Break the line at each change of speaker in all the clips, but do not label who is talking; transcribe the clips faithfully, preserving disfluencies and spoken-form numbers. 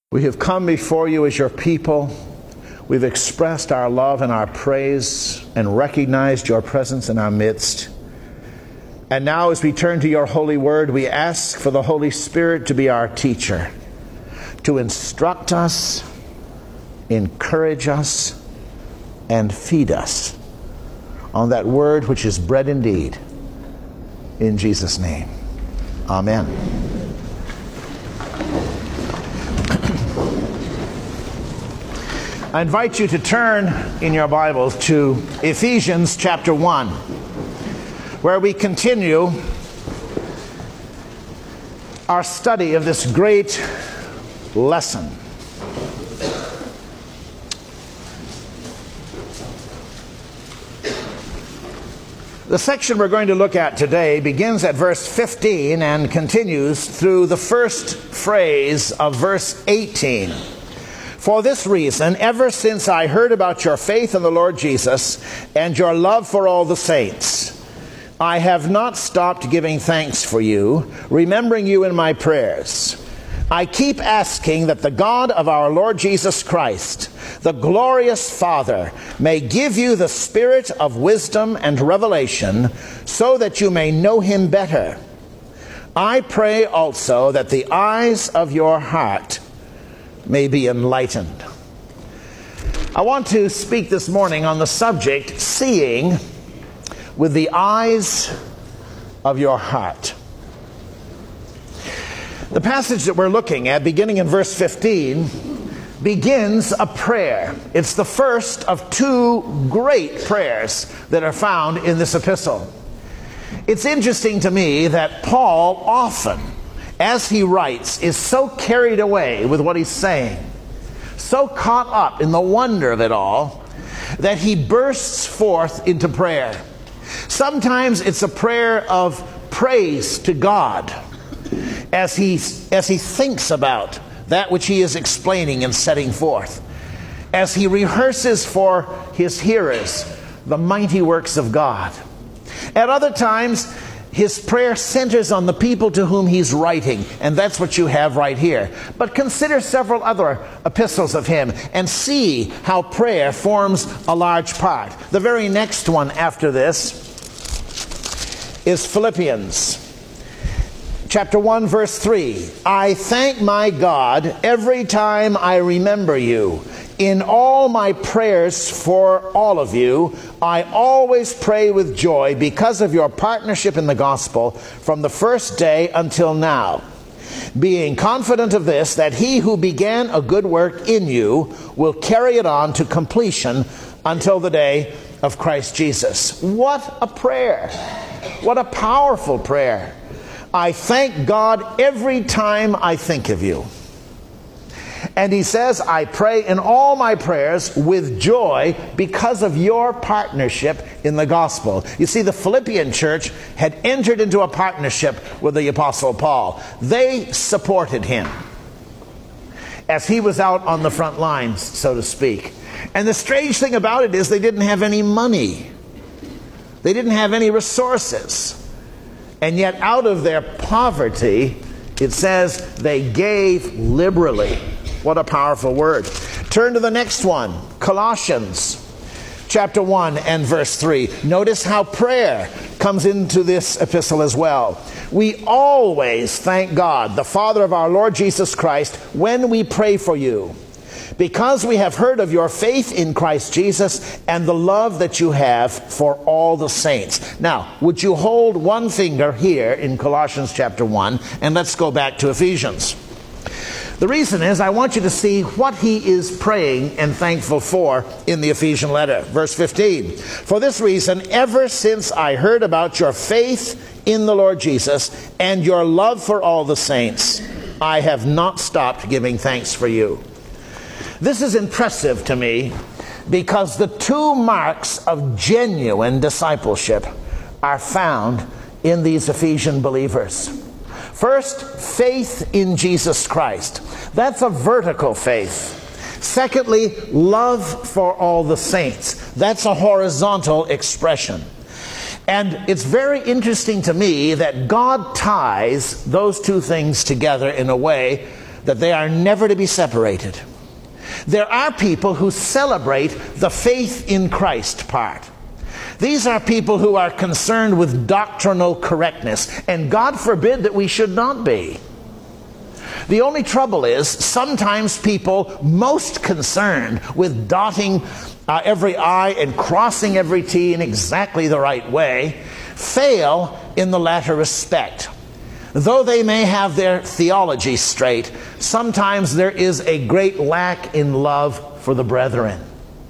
We have come before you as your people. We've expressed our love and our praise and recognized your presence in our midst. And now as we turn to your holy word, we ask for the Holy Spirit to be our teacher, to instruct us, encourage us, and feed us on that word which is bread indeed. In Jesus' name, amen. I invite you to turn in your Bibles to Ephesians chapter one, where we continue our study of this great lesson. The section we're going to look at today begins at verse fifteen and continues through the first phrase of verse eighteen. For this reason, ever since I heard about your faith in the Lord Jesus and your love for all the saints, I have not stopped giving thanks for you, remembering you in my prayers. I keep asking that the God of our Lord Jesus Christ, the glorious Father, may give you the spirit of wisdom and revelation so that you may know him better. I pray also that the eyes of your heart may be enlightened. I want to speak this morning on the subject, seeing with the eyes of your heart. The passage that we're looking at, beginning in verse fifteen, begins a prayer. It's the first of two great prayers that are found in this epistle. It's interesting to me that Paul often, as he writes, is so carried away with what he's saying, so caught up in the wonder of it all, that he bursts forth into prayer. Sometimes it's a prayer of praise to God as he, as he thinks about that which he is explaining and setting forth, as he rehearses for his hearers the mighty works of God. At other times, his prayer centers on the people to whom he's writing, and that's what you have right here. But consider several other epistles of him and see how prayer forms a large part. The very next one after this is Philippians chapter one, verse three. I thank my God every time I remember you. In all my prayers for all of you, I always pray with joy because of your partnership in the gospel from the first day until now, being confident of this, that he who began a good work in you will carry it on to completion until the day of Christ Jesus. What a prayer! What a powerful prayer. I thank God every time I think of you. And he says, I pray in all my prayers with joy because of your partnership in the gospel. You see, the Philippian church had entered into a partnership with the Apostle Paul. They supported him as he was out on the front lines, so to speak. And the strange thing about it is they didn't have any money. They didn't have any resources. And yet out of their poverty, it says they gave liberally. What a powerful word. Turn to the next one, Colossians chapter one and verse three. Notice how prayer comes into this epistle as well. We always thank God, the Father of our Lord Jesus Christ, when we pray for you, because we have heard of your faith in Christ Jesus and the love that you have for all the saints. Now, would you hold one finger here in Colossians chapter one, and let's go back to Ephesians. The reason is I want you to see what he is praying and thankful for in the Ephesian letter. Verse fifteen, for this reason, ever since I heard about your faith in the Lord Jesus and your love for all the saints, I have not stopped giving thanks for you. This is impressive to me because the two marks of genuine discipleship are found in these Ephesian believers. First, faith in Jesus Christ. That's a vertical faith. Secondly, love for all the saints. That's a horizontal expression. And it's very interesting to me that God ties those two things together in a way that they are never to be separated. There are people who celebrate the faith in Christ part. These are people who are concerned with doctrinal correctness, and God forbid that we should not be. The only trouble is, sometimes people most concerned with dotting uh, every I and crossing every T in exactly the right way fail in the latter respect. Though they may have their theology straight, sometimes there is a great lack in love for the brethren.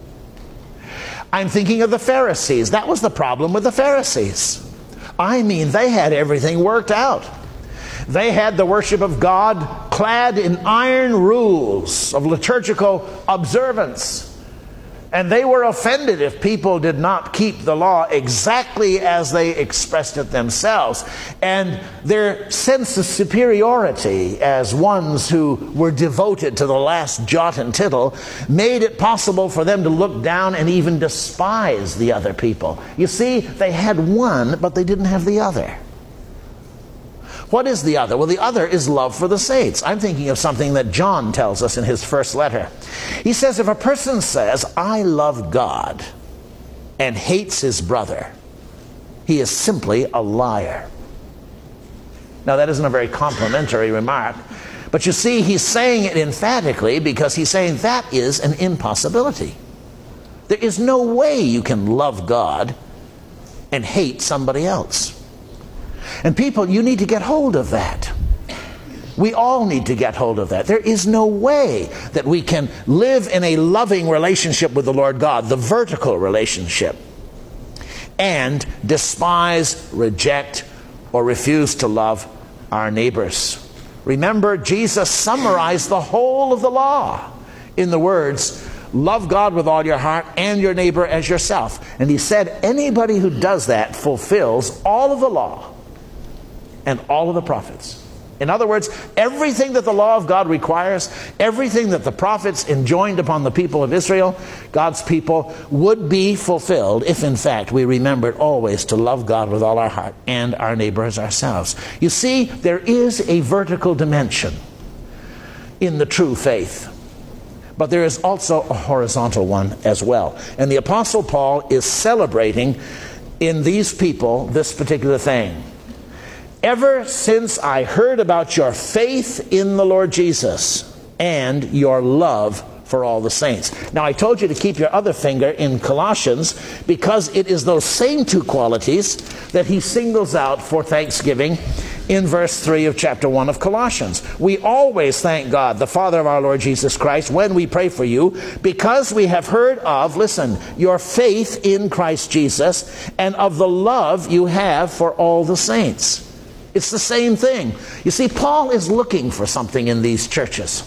I'm thinking of the Pharisees. That was the problem with the Pharisees. I mean, they had everything worked out. They had the worship of God clad in iron rules of liturgical observance. And they were offended if people did not keep the law exactly as they expressed it themselves. And their sense of superiority as ones who were devoted to the last jot and tittle made it possible for them to look down and even despise the other people. You see, they had one, but they didn't have the other. What is the other? Well, the other is love for the saints. I'm thinking of something that John tells us in his first letter. He says, if a person says, I love God, and hates his brother, he is simply a liar. Now, that isn't a very complimentary remark, but you see, he's saying it emphatically because he's saying that is an impossibility. There is no way you can love God and hate somebody else. And people, you need to get hold of that. We all need to get hold of that. There is no way that we can live in a loving relationship with the Lord God, the vertical relationship, and despise, reject, or refuse to love our neighbors. Remember, Jesus summarized the whole of the law in the words, love God with all your heart and your neighbor as yourself. And he said, anybody who does that fulfills all of the law and all of the prophets. In other words, everything that the law of God requires, everything that the prophets enjoined upon the people of Israel, God's people, would be fulfilled if in fact we remembered always to love God with all our heart and our neighbor as ourselves. You see, there is a vertical dimension in the true faith, but there is also a horizontal one as well. And the Apostle Paul is celebrating in these people this particular thing. Ever since I heard about your faith in the Lord Jesus and your love for all the saints. Now, I told you to keep your other finger in Colossians because it is those same two qualities that he singles out for thanksgiving in verse three of chapter one of Colossians. We always thank God, the Father of our Lord Jesus Christ, when we pray for you, because we have heard of, listen, your faith in Christ Jesus and of the love you have for all the saints. It's the same thing. You see, Paul is looking for something in these churches.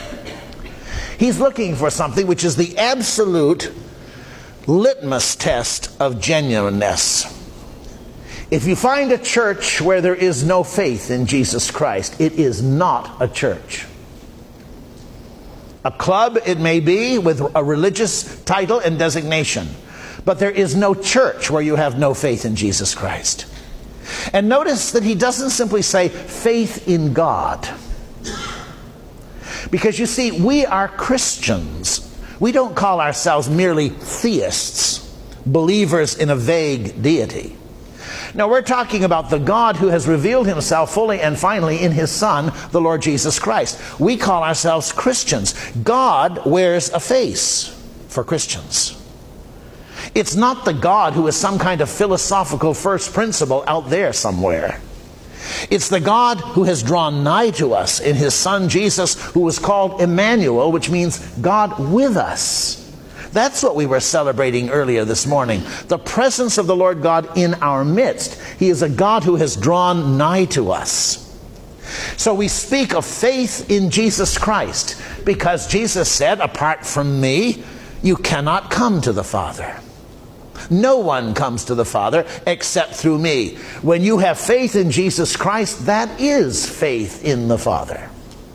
He's looking for something which is the absolute litmus test of genuineness. If you find a church where there is no faith in Jesus Christ, it is not a church. A club, it may be, with a religious title and designation. But there is no church where you have no faith in Jesus Christ. And notice that he doesn't simply say faith in God. Because you see, we are Christians. We don't call ourselves merely theists, believers in a vague deity. Now, we're talking about the God who has revealed himself fully and finally in his Son, the Lord Jesus Christ. We call ourselves Christians. God wears a face for Christians. It's not the God who is some kind of philosophical first principle out there somewhere. It's the God who has drawn nigh to us in his Son Jesus, who was called Emmanuel, which means God with us. That's what we were celebrating earlier this morning. The presence of the Lord God in our midst. He is a God who has drawn nigh to us. So we speak of faith in Jesus Christ because Jesus said, apart from me, you cannot come to the Father. No one comes to the Father except through me. When you have faith in Jesus Christ, that is faith in the Father.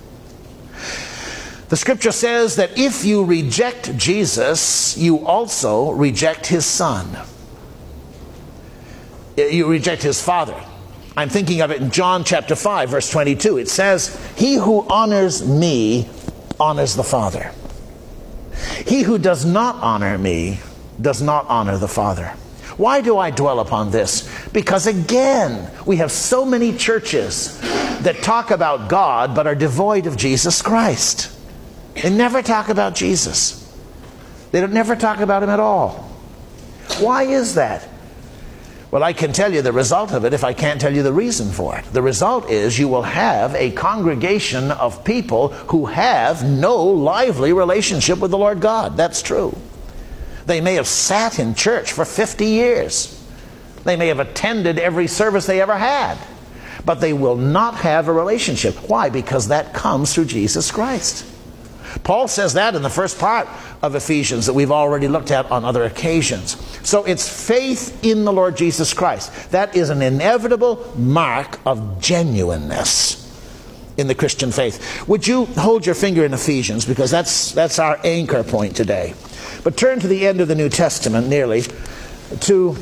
The scripture says that if you reject Jesus, you also reject his Son. You reject his Father. I'm thinking of it in John chapter five, verse twenty-two. It says, "He who honors me honors the Father. He who does not honor me does not honor the Father." Why do I dwell upon this? Because again, we have so many churches that talk about God but are devoid of Jesus Christ. They never talk about Jesus. They don't never talk about him at all. Why is that? Well, I can tell you the result of it if I can't tell you the reason for it. The result is you will have a congregation of people who have no lively relationship with the Lord God. That's true. They may have sat in church for fifty years. They may have attended every service they ever had. But they will not have a relationship. Why? Because that comes through Jesus Christ. Paul says that in the first part of Ephesians that we've already looked at on other occasions. So it's faith in the Lord Jesus Christ. That is an inevitable mark of genuineness in the Christian faith. Would you hold your finger in Ephesians, because that's that's our anchor point today. But turn to the end of the New Testament, nearly, to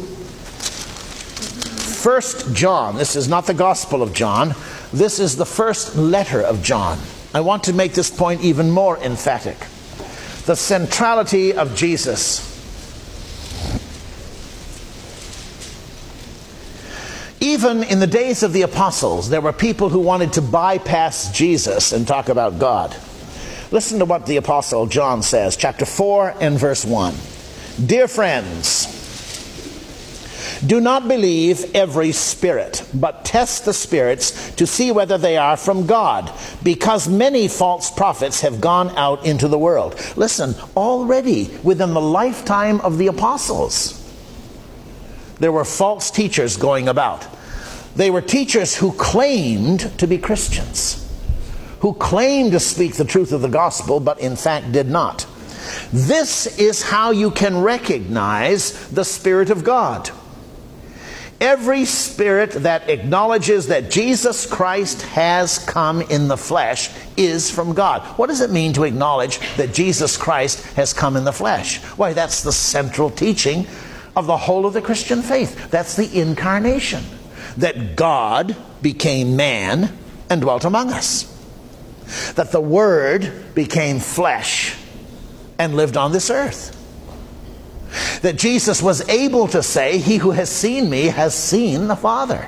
First John. This is not the Gospel of John. This is the first letter of John. I want to make this point even more emphatic. The centrality of Jesus. Even in the days of the apostles, there were people who wanted to bypass Jesus and talk about God. Listen to what the apostle John says, chapter four and verse one. "Dear friends, do not believe every spirit, but test the spirits to see whether they are from God, because many false prophets have gone out into the world." Listen, already within the lifetime of the apostles, there were false teachers going about. They were teachers who claimed to be Christians, who claimed to speak the truth of the gospel, but in fact did not. This is how you can recognize the Spirit of God. Every spirit that acknowledges that Jesus Christ has come in the flesh is from God. What does it mean to acknowledge that Jesus Christ has come in the flesh? Why, that's the central teaching of the whole of the Christian faith. That's the incarnation. That God became man and dwelt among us. That the Word became flesh and lived on this earth. That Jesus was able to say, "He who has seen me has seen the Father.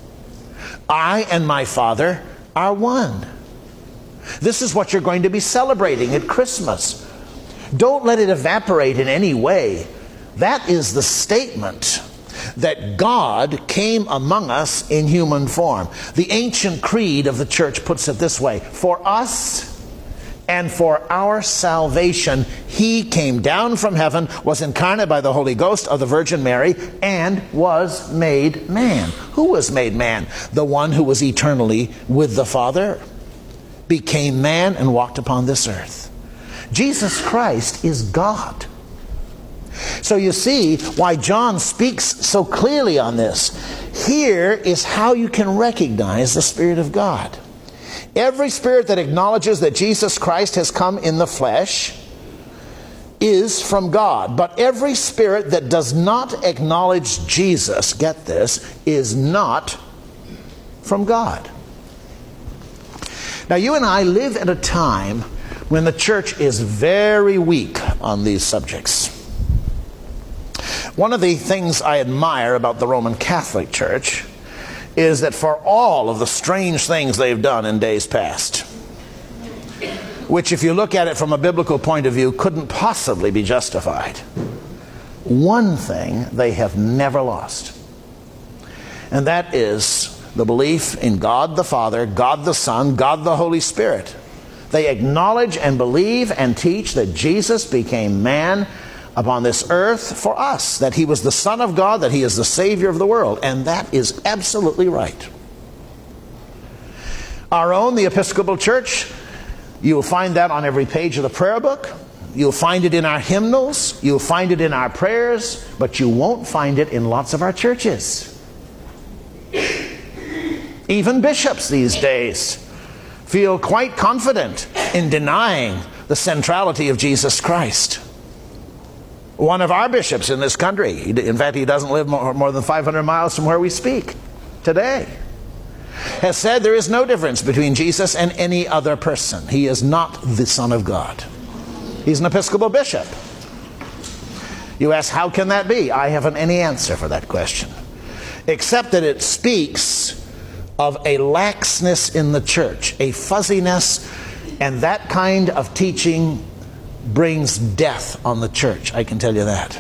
I and my Father are one." This is what you're going to be celebrating at Christmas. Don't let it evaporate in any way. That is the statement that God came among us in human form. The ancient creed of the church puts it this way: for us and for our salvation, He came down from heaven, was incarnate by the Holy Ghost of the Virgin Mary, and was made man. Who was made man? The one who was eternally with the Father became man and walked upon this earth. Jesus Christ is God. So you see why John speaks so clearly on this. Here is how you can recognize the Spirit of God. Every spirit that acknowledges that Jesus Christ has come in the flesh is from God. But every spirit that does not acknowledge Jesus, get this, is not from God. Now, you and I live at a time when the church is very weak on these subjects. One of the things I admire about the Roman Catholic Church is that for all of the strange things they've done in days past, which if you look at it from a biblical point of view couldn't possibly be justified, one thing they have never lost. And that is the belief in God the Father, God the Son, God the Holy Spirit. They acknowledge and believe and teach that Jesus became man upon this earth for us, that He was the Son of God, that He is the Savior of the world, and that is absolutely right. Our own, the Episcopal Church, you'll find that on every page of the prayer book. You'll find it in our hymnals. You'll find it in our prayers, but you won't find it in lots of our churches. Even bishops these days feel quite confident in denying the centrality of Jesus Christ. One of our bishops in this country, in fact, he doesn't live more, more than five hundred miles from where we speak today, has said there is no difference between Jesus and any other person. He is not the Son of God. He's an Episcopal bishop. You ask, how can that be? I haven't any answer for that question, except that it speaks of a laxness in the church, a fuzziness, and that kind of teaching brings death on the church. I can tell you that.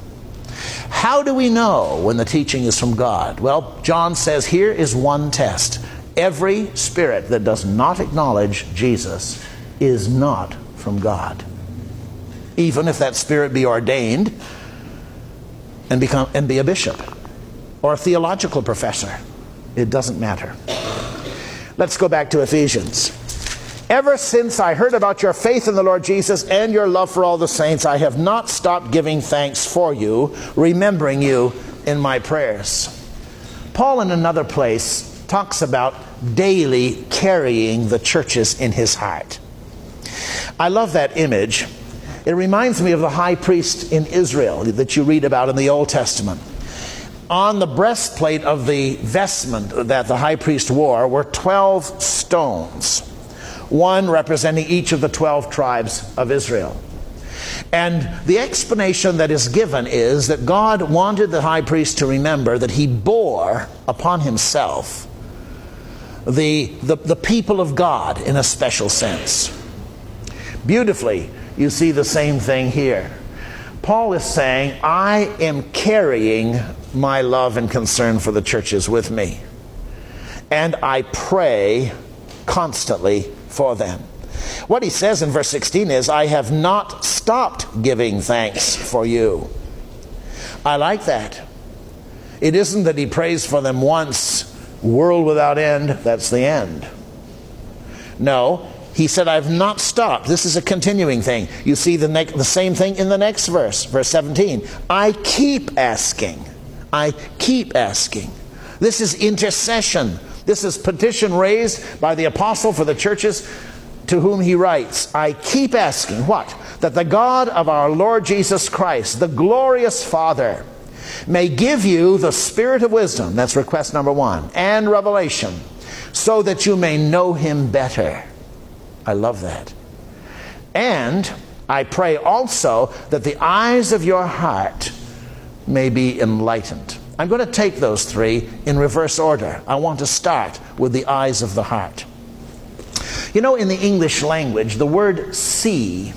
How do we know when the teaching is from God? Well, John says here is one test. Every spirit that does not acknowledge Jesus is not from God. Even if that spirit be ordained and become and be a bishop or a theological professor, it doesn't matter. Let's go back to Ephesians. Ever since I heard about your faith in the Lord Jesus and your love for all the saints, I have not stopped giving thanks for you, remembering you in my prayers. Paul, in another place, talks about daily carrying the churches in his heart. I love that image. It reminds me of the high priest in Israel that you read about in the Old Testament. On the breastplate of the vestment that the high priest wore were twelve stones, one representing each of the twelve tribes of Israel. And the explanation that is given is that God wanted the high priest to remember that he bore upon himself the, the, the people of God in a special sense. Beautifully, you see the same thing here. Paul is saying, I am carrying my love and concern for the churches with me. And I pray constantly for them. What he says in verse sixteen is, I have not stopped giving thanks for you. I like that. It isn't that he prays for them once, world without end, that's the end. No, he said, I've not stopped. This is a continuing thing. You see the, ne- the same thing in the next verse, verse seventeen. I keep asking. I keep asking. This is intercession. This is petition raised by the apostle for the churches to whom he writes. I keep asking, what? That the God of our Lord Jesus Christ, the glorious Father, may give you the spirit of wisdom, that's request number one, and revelation, so that you may know him better. I love that. And I pray also that the eyes of your heart may be enlightened. I'm going to take those three in reverse order. I want to start with the eyes of the heart. You know, in the English language, the word see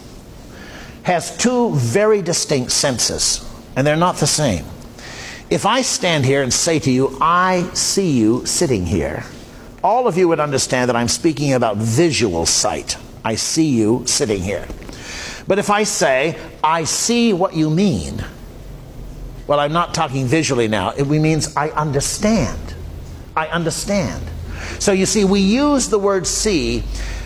has two very distinct senses, and they're not the same. If I stand here and say to you, I see you sitting here, all of you would understand that I'm speaking about visual sight. I see you sitting here. But if I say, I see what you mean, well, I'm not talking visually now. It means I understand. I understand. So you see, we use the word see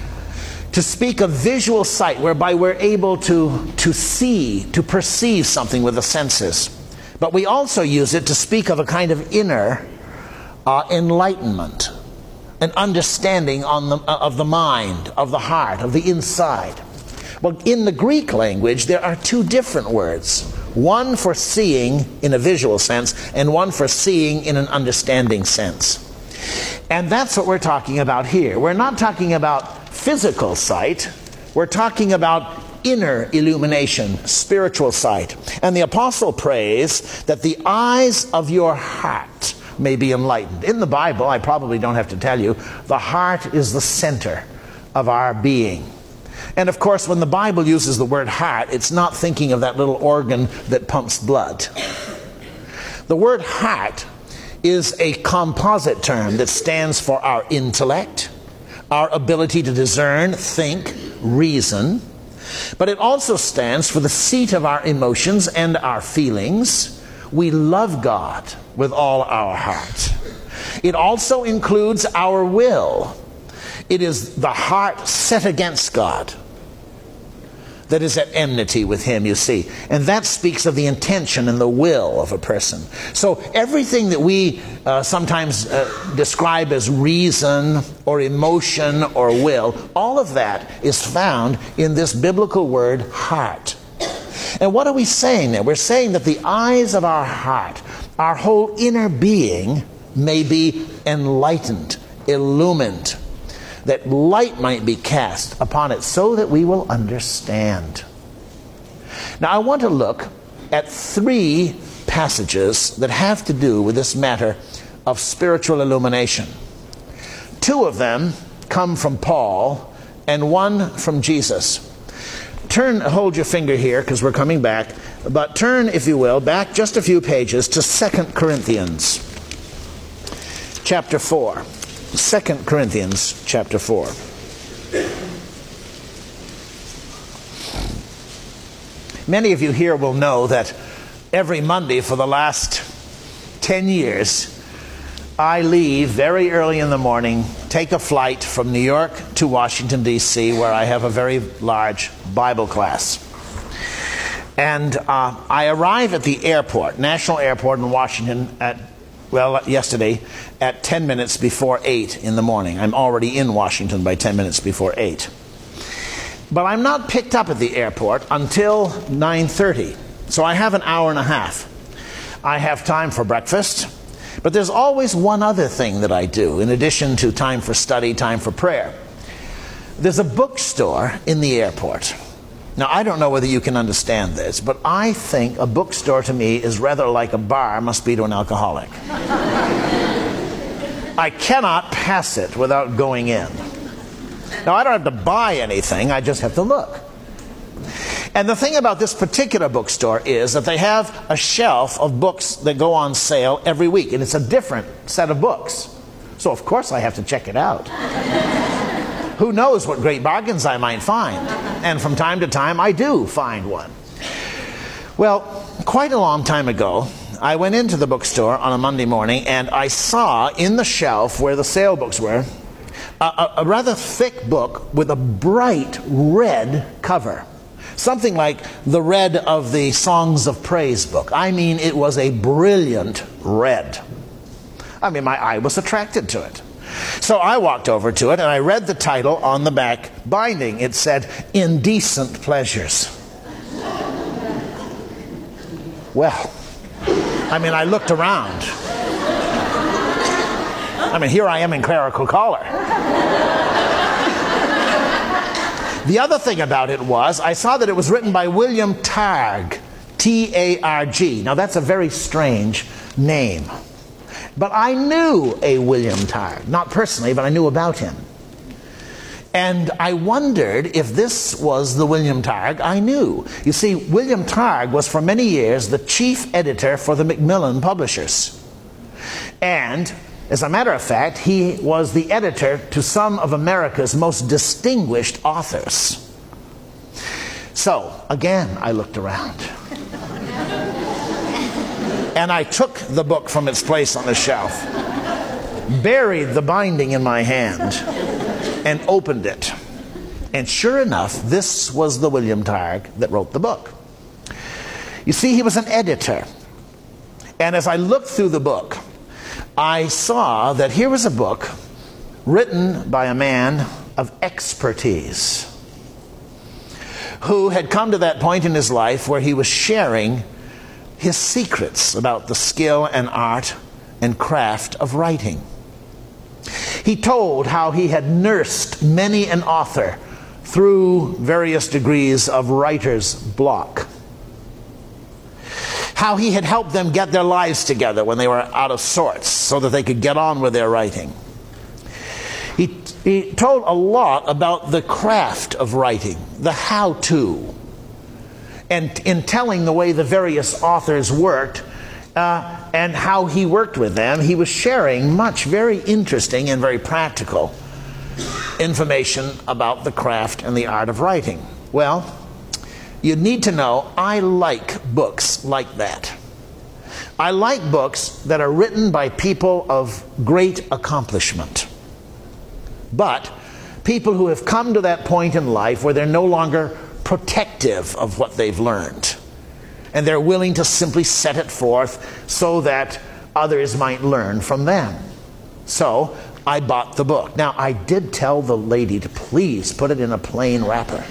to speak of visual sight, whereby we're able to, to see, to perceive something with the senses. But we also use it to speak of a kind of inner uh, enlightenment, an understanding on the, uh, of the mind, of the heart, of the inside. Well, in the Greek language, there are two different words. One for seeing in a visual sense, and one for seeing in an understanding sense. And that's what we're talking about here. We're not talking about physical sight. We're talking about inner illumination, spiritual sight. And the apostle prays that the eyes of your heart may be enlightened. In the Bible, I probably don't have to tell you, the heart is the center of our being. And of course, when the Bible uses the word heart, it's not thinking of that little organ that pumps blood. The word heart is a composite term that stands for our intellect, our ability to discern, think, reason. But it also stands for the seat of our emotions and our feelings. We love God with all our heart. It also includes our will. It is the heart set against God that is at enmity with him, you see. And that speaks of the intention and the will of a person. So everything that we uh, sometimes uh, describe as reason or emotion or will, all of that is found in this biblical word heart. And what are we saying there? We're saying that the eyes of our heart, our whole inner being, may be enlightened illumined, that light might be cast upon it so that we will understand. Now I want to look at three passages that have to do with this matter of spiritual illumination. Two of them come from Paul and one from Jesus. Turn, hold your finger here because we're coming back, but turn, if you will, back just a few pages to Second Corinthians chapter four. Second Corinthians chapter four. Many of you here will know that every Monday for the last ten years, I leave very early in the morning, take a flight from New York to Washington, D C, where I have a very large Bible class. And uh, I arrive at the airport, National Airport in Washington, at, well, yesterday, at ten minutes before eight in the morning. I'm already in Washington by ten minutes before eight. But I'm not picked up at the airport until nine thirty. So I have an hour and a half. I have time for breakfast. But there's always one other thing that I do, in addition to time for study, time for prayer. There's a bookstore in the airport. Now, I don't know whether you can understand this, but I think a bookstore to me is rather like a bar must be to an alcoholic. I cannot pass it without going in. Now, I don't have to buy anything, I just have to look. And the thing about this particular bookstore is that they have a shelf of books that go on sale every week, and it's a different set of books. So of course I have to check it out. Who knows what great bargains I might find? And from time to time I do find one. Well, quite a long time ago, I went into the bookstore on a Monday morning and I saw in the shelf where the sale books were a, a, a rather thick book with a bright red cover. Something like the red of the Songs of Praise book. I mean, it was a brilliant red. I mean, my eye was attracted to it. So I walked over to it and I read the title on the back binding. It said, Indecent Pleasures. Well, I mean, I looked around. I mean, here I am in clerical collar. The other thing about it was, I saw that it was written by William Targ, T A R G. Now that's a very strange name. But I knew a William Targ. Not personally, but I knew about him. And I wondered if this was the William Targ I knew. You see, William Targ was for many years the chief editor for the Macmillan Publishers. And as a matter of fact, he was the editor to some of America's most distinguished authors. So, again, I looked around. And I took the book from its place on the shelf, buried the binding in my hand, and opened it. And sure enough, this was the William Targ that wrote the book. You see, he was an editor. And as I looked through the book, I saw that here was a book written by a man of expertise who had come to that point in his life where he was sharing his secrets about the skill and art and craft of writing. He told how he had nursed many an author through various degrees of writer's block. How he had helped them get their lives together when they were out of sorts so that they could get on with their writing. He, he told a lot about the craft of writing, the how-to. And in telling the way the various authors worked uh, and how he worked with them, he was sharing much very interesting and very practical information about the craft and the art of writing. Well, you need to know, I like books like that. I like books that are written by people of great accomplishment. But people who have come to that point in life where they're no longer protective of what they've learned. And they're willing to simply set it forth so that others might learn from them. So I bought the book. Now, I did tell the lady to please put it in a plain wrapper.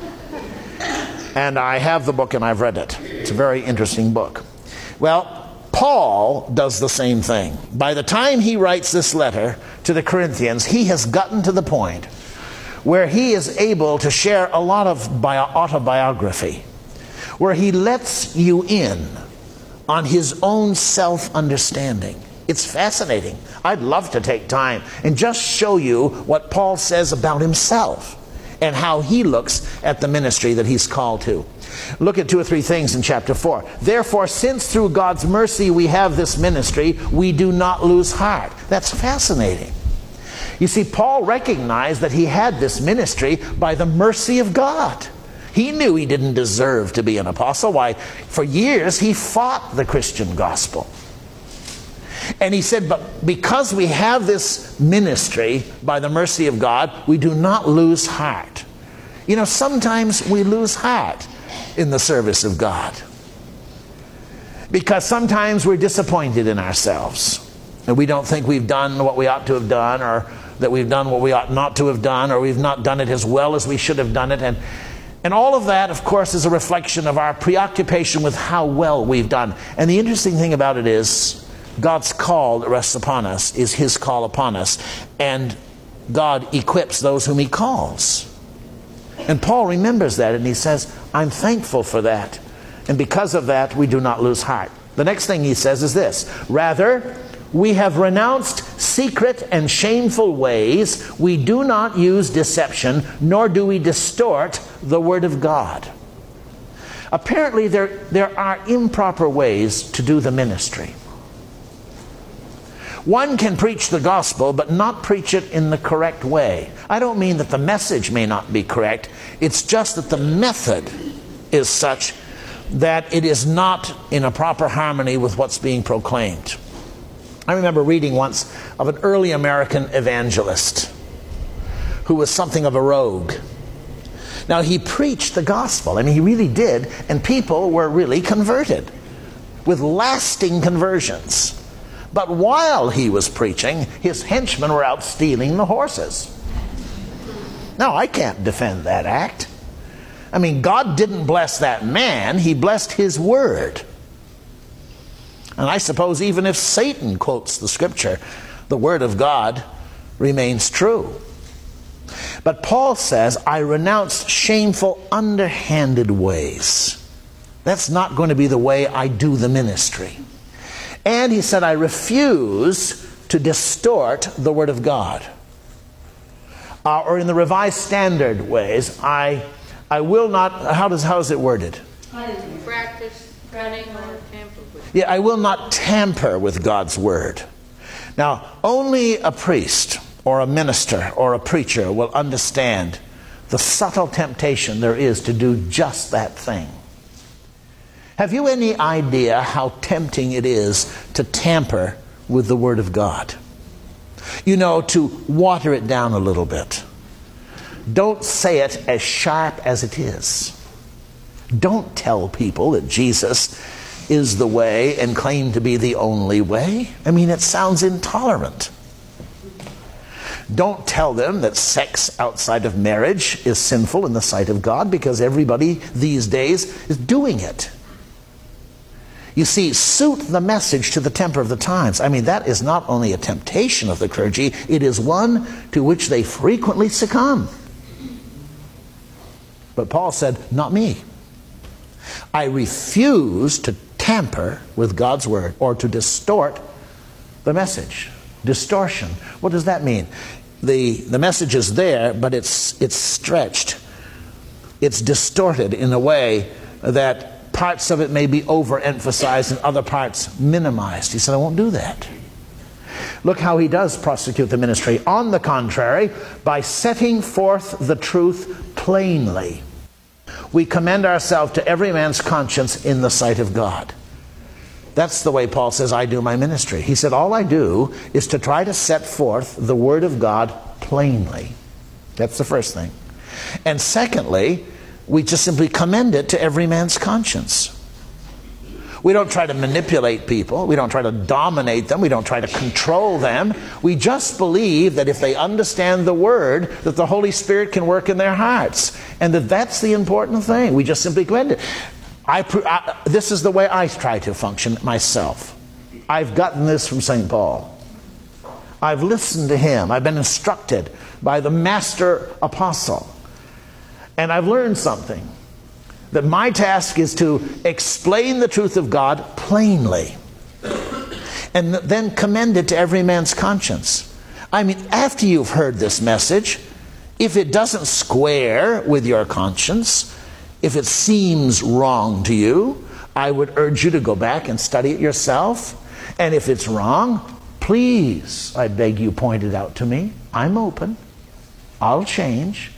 And I have the book and I've read it. It's a very interesting book. Well, Paul does the same thing. By the time he writes this letter to the Corinthians, he has gotten to the point where he is able to share a lot of bio- autobiography, where he lets you in on his own self-understanding. It's fascinating. I'd love to take time and just show you what Paul says about himself and how he looks at the ministry that he's called to. Look at two or three things in chapter four. Therefore, since through God's mercy we have this ministry, we do not lose heart. That's fascinating. You see, Paul recognized that he had this ministry by the mercy of God. He knew he didn't deserve to be an apostle. Why, for years he fought the Christian gospel. And he said, but because we have this ministry by the mercy of God, we do not lose heart. You know, sometimes we lose heart in the service of God, because sometimes we're disappointed in ourselves and we don't think we've done what we ought to have done, or that we've done what we ought not to have done, or we've not done it as well as we should have done it. And and all of that, of course, is a reflection of our preoccupation with how well we've done. And the interesting thing about it is, God's call that rests upon us is his call upon us, and God equips those whom he calls. And Paul remembers that, and he says, I'm thankful for that. And because of that, we do not lose heart. The next thing he says is this: rather, we have renounced secret and shameful ways. We do not use deception, nor do we distort the word of God. Apparently, there, there are improper ways to do the ministry. One can preach the gospel, but not preach it in the correct way. I don't mean that the message may not be correct. It's just that the method is such that it is not in a proper harmony with what's being proclaimed. I remember reading once of an early American evangelist who was something of a rogue. Now, he preached the gospel. I mean, he really did, and people were really converted with lasting conversions. But while he was preaching, his henchmen were out stealing the horses. Now, I can't defend that act. I mean, God didn't bless that man, he blessed his word. And I suppose even if Satan quotes the scripture, the word of God remains true. But Paul says, I renounce shameful, underhanded ways. That's not going to be the way I do the ministry. And he said, I refuse to distort the word of God. Uh, or in the Revised Standard ways, I I will not, how does how is it worded?
Practice, cunning, or tamper with.
Yeah, I will not tamper with God's word. Now, only a priest or a minister or a preacher will understand the subtle temptation there is to do just that thing. Have you any idea how tempting it is to tamper with the Word of God? You know, to water it down a little bit. Don't say it as sharp as it is. Don't tell people that Jesus is the way and claim to be the only way. I mean, it sounds intolerant. Don't tell them that sex outside of marriage is sinful in the sight of God, because everybody these days is doing it. You see, suit the message to the temper of the times. I mean, that is not only a temptation of the clergy, it is one to which they frequently succumb. But Paul said, not me. I refuse to tamper with God's word or to distort the message. Distortion. What does that mean? The, the message is there, but it's, it's stretched. It's distorted in a way that parts of it may be overemphasized and other parts minimized. He said, I won't do that. Look how he does prosecute the ministry. On the contrary, by setting forth the truth plainly, we commend ourselves to every man's conscience in the sight of God. That's the way Paul says, I do my ministry. He said, all I do is to try to set forth the Word of God plainly. That's the first thing. And secondly, we just simply commend it to every man's conscience. We don't try to manipulate people. We don't try to dominate them. We don't try to control them. We just believe that if they understand the Word, that the Holy Spirit can work in their hearts. And that that's the important thing. We just simply commend it. I, I, this is the way I try to function myself. I've gotten this from Saint Paul. I've listened to him. I've been instructed by the master apostle. And I've learned something. That my task is to explain the truth of God plainly. And then commend it to every man's conscience. I mean, after you've heard this message, if it doesn't square with your conscience, if it seems wrong to you, I would urge you to go back and study it yourself. And if it's wrong, please, I beg you, point it out to me. I'm open. I'll change.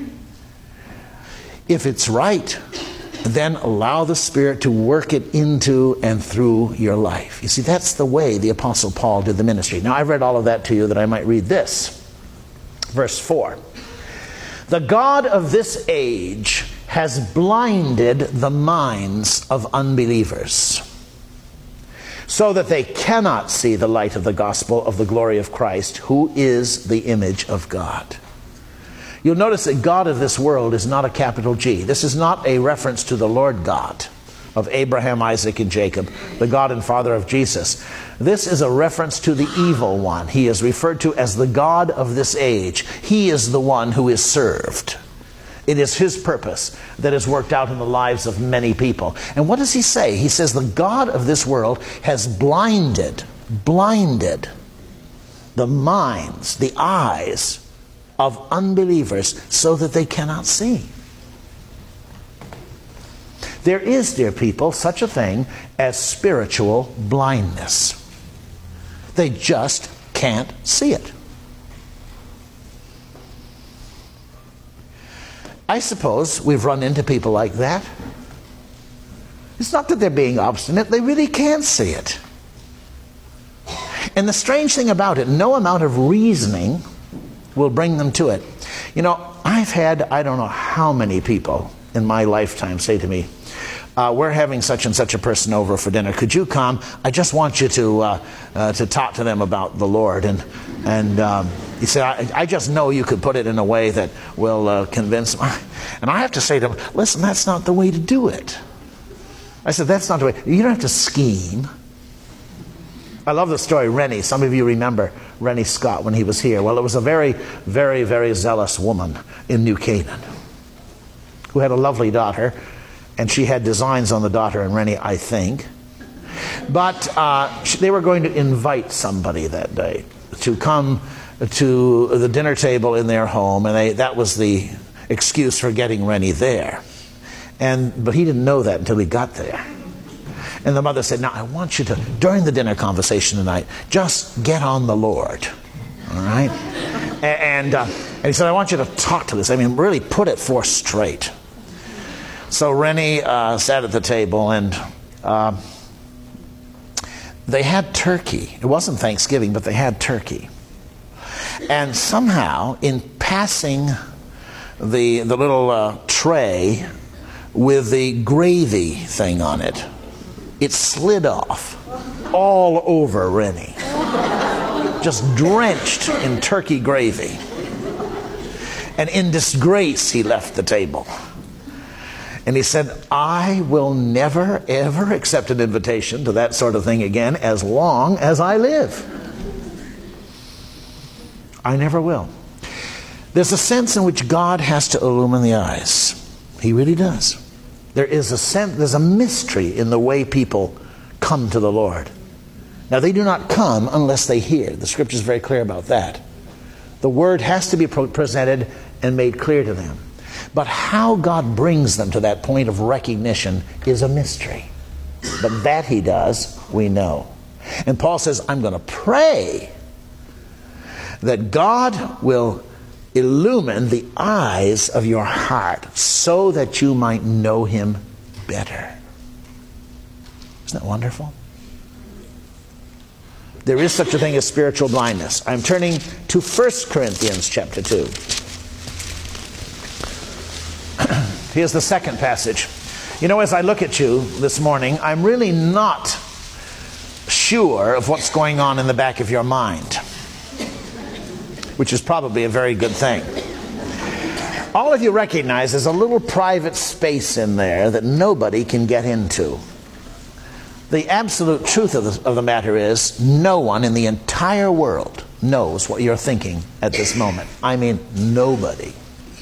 If it's right, then allow the Spirit to work it into and through your life. You see, that's the way the Apostle Paul did the ministry. Now, I've read all of that to you that I might read this. Verse four. The God of this age has blinded the minds of unbelievers, so that they cannot see the light of the gospel of the glory of Christ, who is the image of God. You'll notice that God of this world is not a capital G. This is not a reference to the Lord God of Abraham, Isaac, and Jacob, the God and Father of Jesus. This is a reference to the evil one. He is referred to as the God of this age. He is the one who is served. It is his purpose that is worked out in the lives of many people. And what does he say? He says the God of this world has blinded, blinded the minds, the eyes of unbelievers so that they cannot see. There is, dear people, such a thing as spiritual blindness. They just can't see it. I suppose we've run into people like that. It's not that they're being obstinate, they really can't see it. And the strange thing about it, no amount of reasoning will bring them to it. You know, I've had, I don't know how many people in my lifetime say to me, uh, we're having such and such a person over for dinner. Could you come? I just want you to uh, uh, to talk to them about the Lord. And and um, he said, I, I just know you could put it in a way that will uh, convince them. And I have to say to them, listen, that's not the way to do it. I said, that's not the way. You don't have to scheme. I love the story, Rennie. Some of you remember Rennie Scott when he was here. Well, it was a very, very, very zealous woman in New Canaan who had a lovely daughter, and she had designs on the daughter and Rennie, I think. But uh, they were going to invite somebody that day to come to the dinner table in their home, and they, that was the excuse for getting Rennie there. And but he didn't know that until he got there. And the mother said, now I want you to, during the dinner conversation tonight, just get on the Lord. All right? And, uh, and he said, I want you to talk to this. I mean, really put it forth straight. So Rennie uh, sat at the table, and uh, they had turkey. It wasn't Thanksgiving, but they had turkey. And somehow, in passing the, the little uh, tray with the gravy thing on it, it slid off all over Rennie, just drenched in turkey gravy. And in disgrace, he left the table. And he said, I will never, ever accept an invitation to that sort of thing again as long as I live. I never will. There's a sense in which God has to illumine the eyes. He really does. There is a sense, there's a mystery in the way people come to the Lord. Now, they do not come unless they hear. The Scripture is very clear about that. The Word has to be presented and made clear to them. But how God brings them to that point of recognition is a mystery. But that He does, we know. And Paul says, I'm going to pray that God will illumine the eyes of your heart so that you might know Him better. Isn't that wonderful? There is such a thing as spiritual blindness. I'm turning to First Corinthians chapter two. Here's the second passage. You know, as I look at you this morning, I'm really not sure of what's going on in the back of your mind, which is probably a very good thing. All of you recognize there's a little private space in there that nobody can get into. The absolute truth of the, of the matter is, no one in the entire world knows what you're thinking at this moment. I mean, nobody.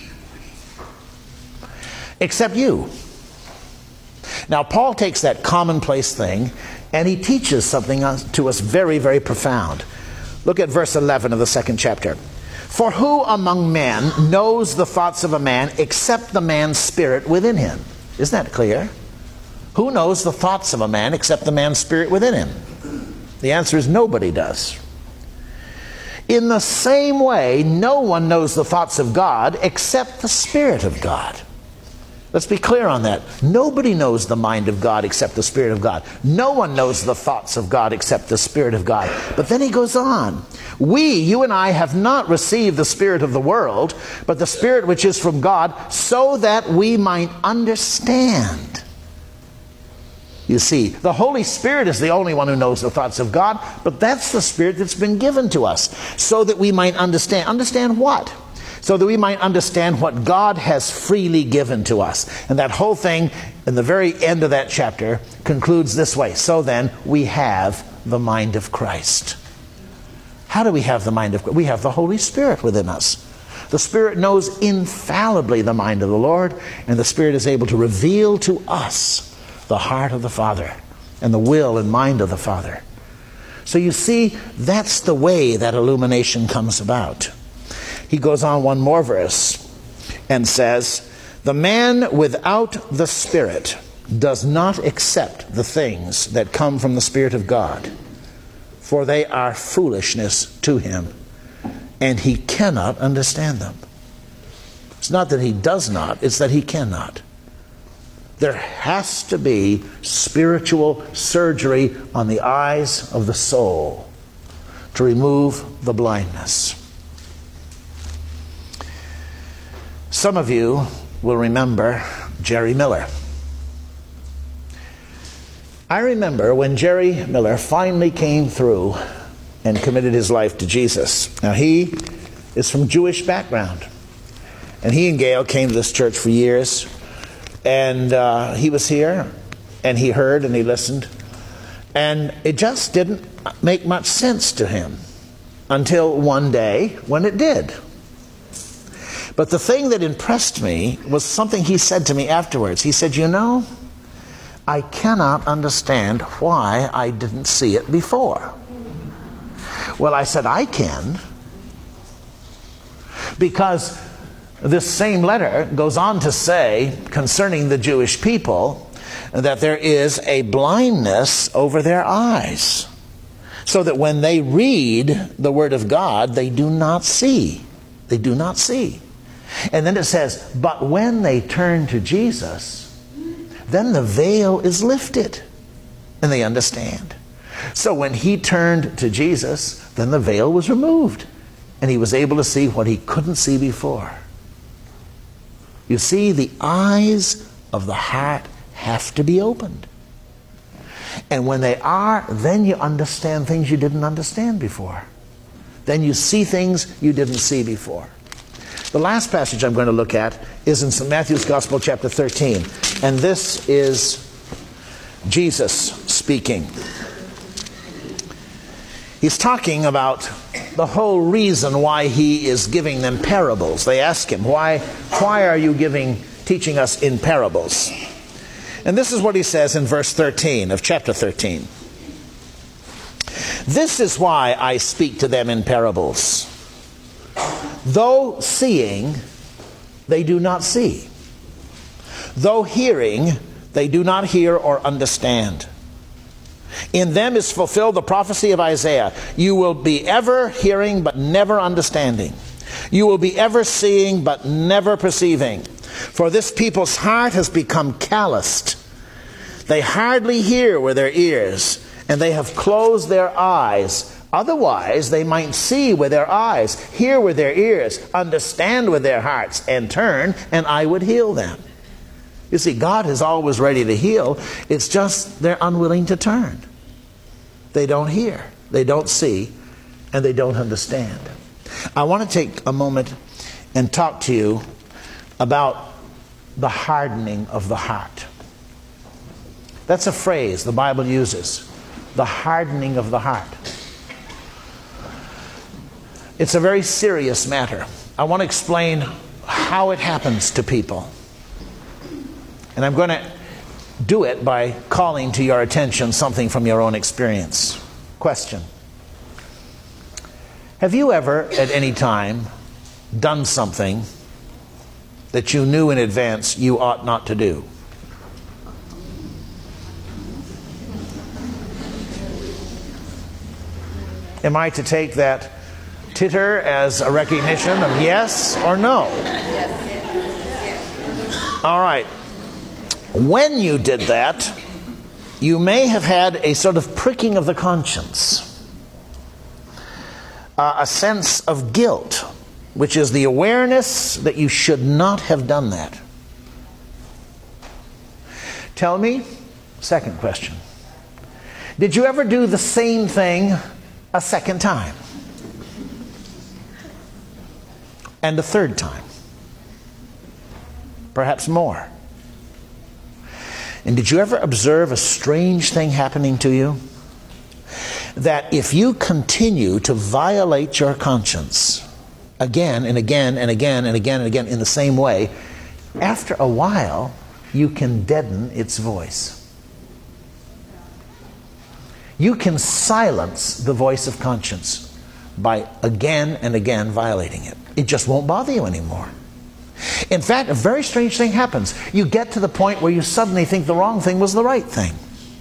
Except you. Now, Paul takes that commonplace thing and he teaches something to us very, very profound. Look at verse eleven of the second chapter. For who among men knows the thoughts of a man except the man's spirit within him? Isn't that clear? Who knows the thoughts of a man except the man's spirit within him? The answer is nobody does. In the same way, no one knows the thoughts of God except the Spirit of God. Let's be clear on that. Nobody knows the mind of God except the Spirit of God. No one knows the thoughts of God except the Spirit of God. But then he goes on. We, you and I, have not received the spirit of the world, but the Spirit which is from God, so that we might understand. You see, the Holy Spirit is the only one who knows the thoughts of God, but that's the Spirit that's been given to us, so that we might understand. Understand what? So that we might understand what God has freely given to us. And that whole thing, in the very end of that chapter, concludes this way. So then, we have the mind of Christ. How do we have the mind of Christ? We have the Holy Spirit within us. The Spirit knows infallibly the mind of the Lord, and the Spirit is able to reveal to us the heart of the Father and the will and mind of the Father. So you see, that's the way that illumination comes about. He goes on one more verse and says, the man without the Spirit does not accept the things that come from the Spirit of God, for they are foolishness to him, and he cannot understand them. It's not that he does not, it's that he cannot. There has to be spiritual surgery on the eyes of the soul to remove the blindness. Some of you will remember Jerry Miller. I remember when Jerry Miller finally came through and committed his life to Jesus. Now, he is from Jewish background, and he and Gail came to this church for years, and uh, he was here, and he heard and he listened, and it just didn't make much sense to him until one day when it did. But the thing that impressed me was something he said to me afterwards. He said, you know, I cannot understand why I didn't see it before. Well, I said, I can. Because this same letter goes on to say, concerning the Jewish people, that there is a blindness over their eyes, so that when they read the Word of God, they do not see. They do not see. And then it says, but when they turn to Jesus, then the veil is lifted and they understand. So when he turned to Jesus, then the veil was removed and he was able to see what he couldn't see before. You see, the eyes of the heart have to be opened. And when they are, then you understand things you didn't understand before. Then you see things you didn't see before. The last passage I'm going to look at is in Saint Matthew's Gospel, chapter thirteen. And this is Jesus speaking. He's talking about the whole reason why he is giving them parables. They ask him, why, why are you giving, teaching us in parables? And this is what he says in verse thirteen of chapter thirteen. This is why I speak to them in parables. Though seeing, they do not see. Though hearing, they do not hear or understand. In them is fulfilled the prophecy of Isaiah. You will be ever hearing but never understanding. You will be ever seeing but never perceiving. For this people's heart has become calloused. They hardly hear with their ears, and they have closed their eyes. Otherwise, they might see with their eyes, hear with their ears, understand with their hearts, and turn, and I would heal them. You see, God is always ready to heal. It's just they're unwilling to turn. They don't hear, they don't see, and they don't understand. I want to take a moment and talk to you about the hardening of the heart. That's a phrase the Bible uses. The hardening of the heart. It's a very serious matter. I want to explain how it happens to people. And I'm going to do it by calling to your attention something from your own experience. Question. Have you ever, at any time, done something that you knew in advance you ought not to do? Am I to take that titter as a recognition of yes or no? All right. When you did that, you may have had a sort of pricking of the conscience, uh, a sense of guilt, which is the awareness that you should not have done that. Tell me, second question, did you ever do the same thing a second time? And a third time? Perhaps more. And did you ever observe a strange thing happening to you? That if you continue to violate your conscience again and again and again and again and again in the same way, after a while, you can deaden its voice. You can silence the voice of conscience by again and again violating it. It just won't bother you anymore. In fact, a very strange thing happens. You get to the point where you suddenly think the wrong thing was the right thing.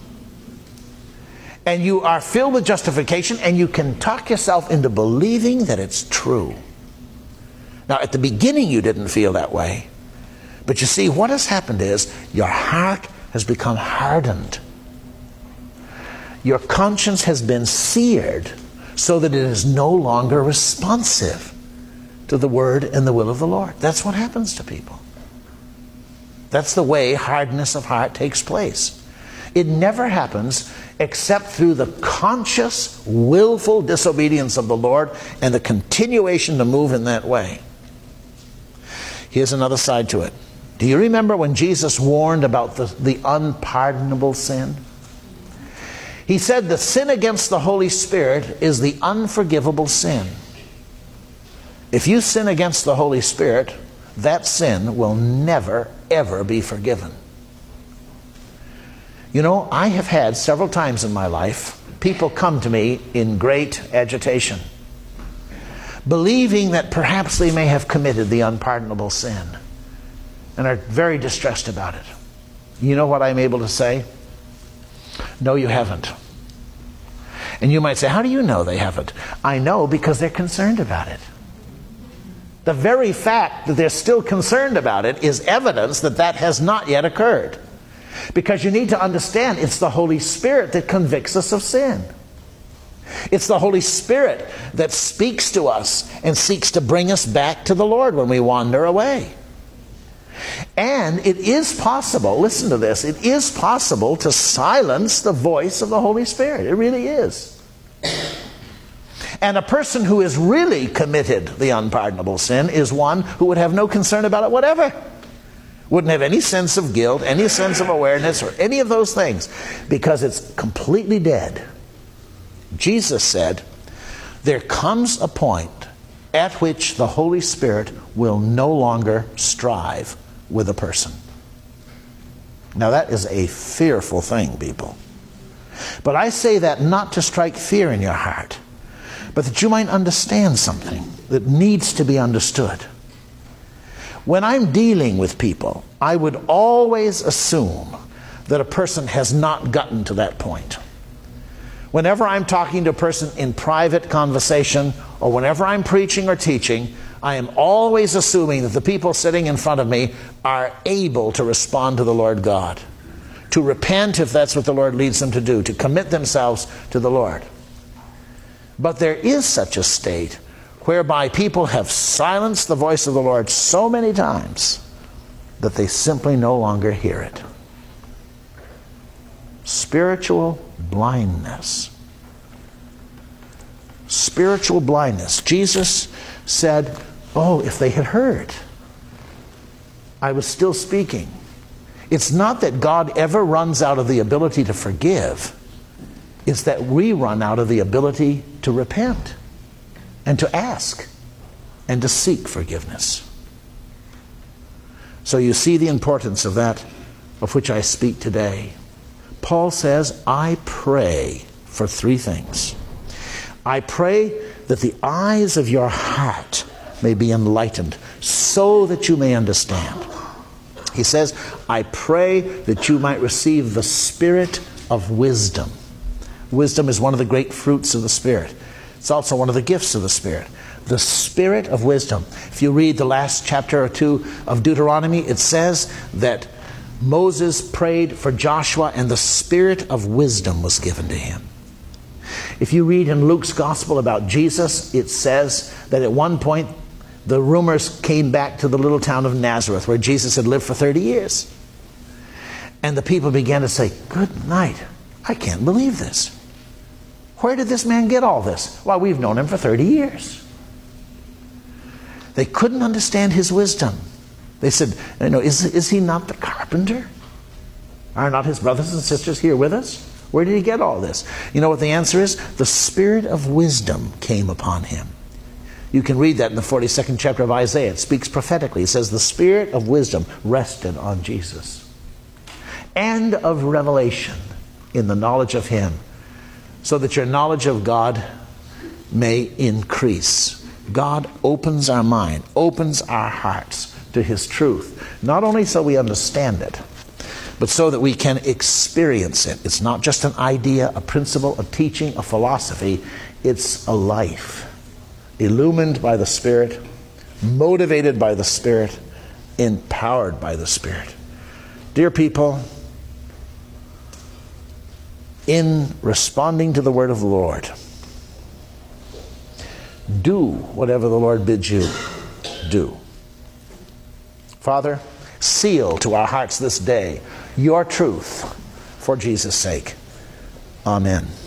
And you are filled with justification, and you can talk yourself into believing that it's true. Now, at the beginning you didn't feel that way. But you see, what has happened is your heart has become hardened. Your conscience has been seared so that it is no longer responsive to the word and the will of the Lord. That's what happens to people. That's the way hardness of heart takes place. It never happens except through the conscious, willful disobedience of the Lord and the continuation to move in that way. Here's another side to it. Do you remember when Jesus warned about the, the unpardonable sin? He said the sin against the Holy Spirit is the unforgivable sin. If you sin against the Holy Spirit, that sin will never, ever be forgiven. You know, I have had several times in my life, people come to me in great agitation, believing that perhaps they may have committed the unpardonable sin, and are very distressed about it. You know what I'm able to say? No, you haven't. And you might say, how do you know they haven't? I know because they're concerned about it. The very fact that they're still concerned about it is evidence that that has not yet occurred. Because you need to understand, it's the Holy Spirit that convicts us of sin. It's the Holy Spirit that speaks to us and seeks to bring us back to the Lord when we wander away. And it is possible, listen to this, it is possible to silence the voice of the Holy Spirit. It really is. And a person who has really committed the unpardonable sin is one who would have no concern about it whatever. Wouldn't have any sense of guilt, any sense of awareness, or any of those things, because it's completely dead. Jesus said, there comes a point at which the Holy Spirit will no longer strive with a person. Now that is a fearful thing, people. But I say that not to strike fear in your heart, but that you might understand something that needs to be understood. When I'm dealing with people, I would always assume that a person has not gotten to that point. Whenever I'm talking to a person in private conversation, or whenever I'm preaching or teaching, I am always assuming that the people sitting in front of me are able to respond to the Lord God, to repent if that's what the Lord leads them to do, to commit themselves to the Lord. But there is such a state whereby people have silenced the voice of the Lord so many times that they simply no longer hear it. Spiritual blindness. Spiritual blindness. Jesus said, oh, if they had heard, I was still speaking. It's not that God ever runs out of the ability to forgive. It's that we run out of the ability to repent and to ask and to seek forgiveness. So you see the importance of that of which I speak today. Paul says, I pray for three things. I pray that the eyes of your heart may be enlightened so that you may understand. He says, I pray that you might receive the spirit of wisdom. Wisdom is one of the great fruits of the Spirit. It's also one of the gifts of the Spirit. The spirit of wisdom. If you read the last chapter or two of Deuteronomy, it says that Moses prayed for Joshua and the spirit of wisdom was given to him. If you read in Luke's gospel about Jesus, it says that at one point the rumors came back to the little town of Nazareth where Jesus had lived for thirty years. And the people began to say, good night, I can't believe this. Where did this man get all this? Why, we've known him for thirty years. They couldn't understand his wisdom. They said, you know, is, is he not the carpenter? Are not his brothers and sisters here with us? Where did he get all this? You know what the answer is? The spirit of wisdom came upon him. You can read that in the forty-second chapter of Isaiah. It speaks prophetically. It says the spirit of wisdom rested on Jesus. And of revelation in the knowledge of him, so that your knowledge of God may increase. God opens our mind, opens our hearts to his truth, not only so we understand it, but so that we can experience it. It's not just an idea, a principle, a teaching, a philosophy. It's a life, illumined by the Spirit, motivated by the Spirit, empowered by the Spirit. Dear people, in responding to the word of the Lord, do whatever the Lord bids you do. Father, seal to our hearts this day your truth for Jesus' sake. Amen.